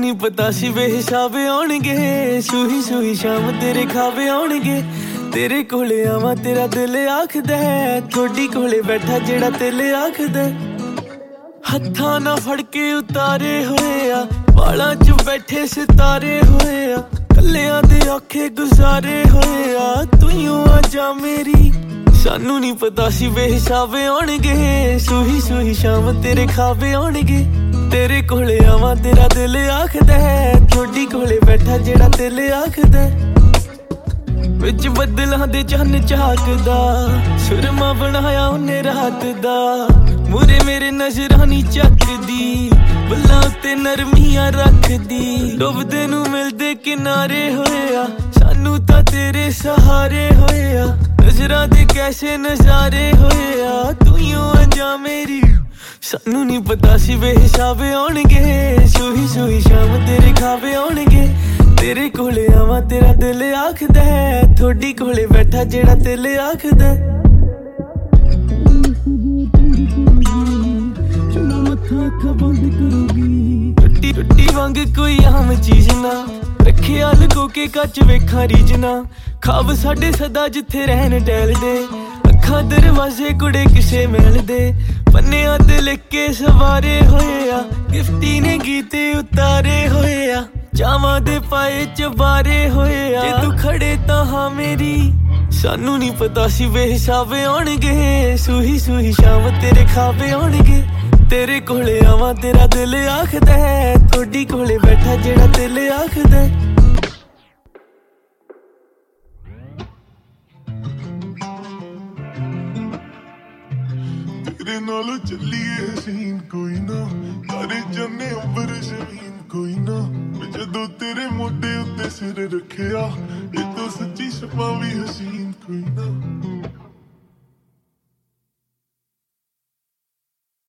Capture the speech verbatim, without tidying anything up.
नहीं पता सी बेहिसाबे आउणगे सूही सूही शाम तेरे खाबे आउणगे तेरे कोले आवां तेरा दिल आखदा थोड़ी कोले बैठा जेड़ा दिल आखदा हत्थां ना फड़ के उतारे होए आ वालां च बैठे सितारे होए आ कल्लियां दे औखे गुजारे होए आ तूं आ जा मेरी सानू नहीं पता सी बेहिसाबे आउणगे सूही सूही शाम तेरे खाबे आउणगे तेरे कोले आवां तेरा दिल आखदा थोड़ी कोले बैठा जेड़ा दिल आखदा विच बदलां दे चन्न झाकदा सुरमा बनाया उन्ने रात दा मूरे मेरे नजरां नी झकदी बुल्लां उत्ते नरमियां रखदी डुबदे नू मिलदे किनारे होया सानू तां तेरे सहारे होया नजरां दे कैसे नजारे होया तूं आ जा मेरी सानू नहीं पता सी बेहिसाबे आउणगे सूही सूही शाम तेरे खाबे आउणगे तेरे कोले आवां तेरा दिल आखदा थोड़ी कोले बैठा जेड़ा दिल आखदा टुट्टी टुट्टी वांग कोई आम चीज ना रखिया लुको के कच वेखां रीजना खाब साडे सदा जिथे रहन टहलदे अखां दरवाजे कुड़े किसे मिलदे पन्नियां ते लिख के सवारे होया गिफ्टी ने गीते उतारे होया जावां दे पाए चबारे होया जे तू खड़े तां हां मेरी सानू नहीं पता सी बेहिसाबे आउणगे सूही सूही शाम तेरे खाबे आउणगे तेरे कोले आवां तेरा दिल आखदा थोड़ी कोले बैठा जेड़ा दिल आखदा तेरे नाल चलिए हसीन कोई ना तारे जन्ने अंबर जमीन कोई ना जदों तेरे मोढे उत्ते सिर रखिया ये तो सच्ची सपा भी हसीन कोई ना